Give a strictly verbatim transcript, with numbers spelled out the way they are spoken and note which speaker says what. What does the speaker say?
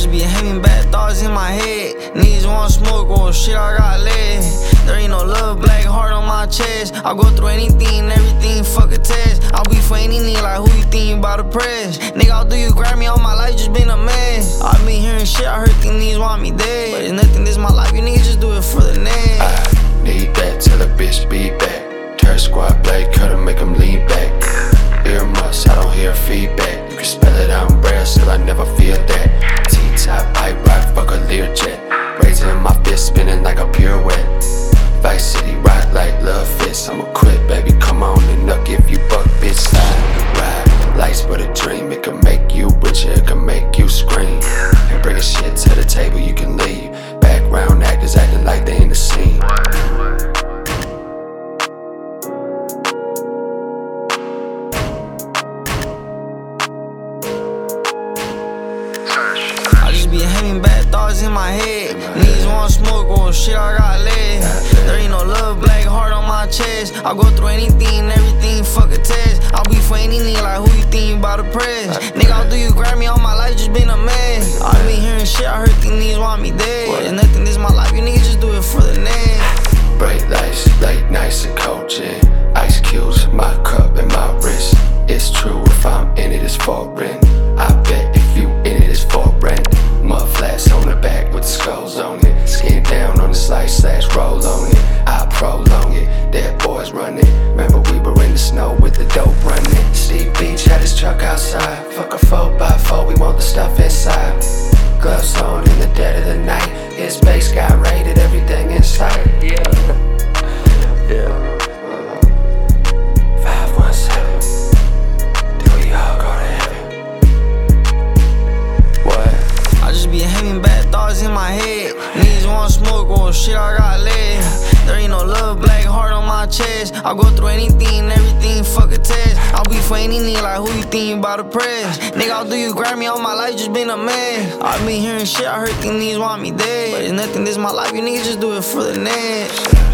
Speaker 1: just be having bad thoughts in my head. Niggas want smoke, or shit, I got lead. There ain't no love, black heart on my chest. I'll go through anything and everything, fuck a test. I'll be for any nigga like who you think you about to press. Nigga, I'll do you grab me all my life, just been a mess. I been hearing shit, I heard these niggas want me dead. But it's nothing, this my life, you niggas just do it for the net.
Speaker 2: I need that, tell a bitch be back. Turn squad blade, cut him, make him lean back. Earmuffs, I don't hear feedback. You can spell it out in braille, still I never feel that. T-top, pipe rock, fuck a Learjet. Raising my fist, spinning like a pirouette. Vice City, ride like love fist. I'ma quit, baby, come on and up, give you buck, bitch. Slide, ride, life's but a dream. It can make you richer, it can make you scream. And bring a shit to the table, you can leave. Background actors acting like they in the scene.
Speaker 1: I just be having bad thoughts in my head. Niggas want smoke, or shit, I got lead. There ain't no love, black heart on my chest. I'll go through anything and everything, fuck a test. I'll be for any nigga like who you think you about to press. Nigga, I'll do you grab me all my life, just been a mess. I been hearing shit, I heard these niggas want me dead. But it's nothing, this my life, you niggas just do it for the net.
Speaker 2: Bright lights, late nights and coaching. Ice cubes, my cup and my wrist. It's true, if I'm in it, it's for rent. I bet if you in it, it's for rent. Mud flats on the back with the skulls on it. Skin down on the slice slash roll on it. I prolong it, dead boys running. Remember we were in the snow with the dope running. Steve Beach had his truck outside. Fuck a four by four, we want the stuff inside. Gloves on in the dead of the night. His base got raided, everything inside. Yeah, yeah.
Speaker 1: Having bad thoughts in my head. Niggas want smoke, or shit, I got lead. There ain't no love, black heart on my chest. I'll go through anything and everything, fuck a test. I'll be for any nigga like who you think you about to press. Nigga, I'll do you grab me all my life, just been a mess. I been hearing shit, I heard these niggas want me dead. But it's nothing, this my life, you niggas just do it for the net.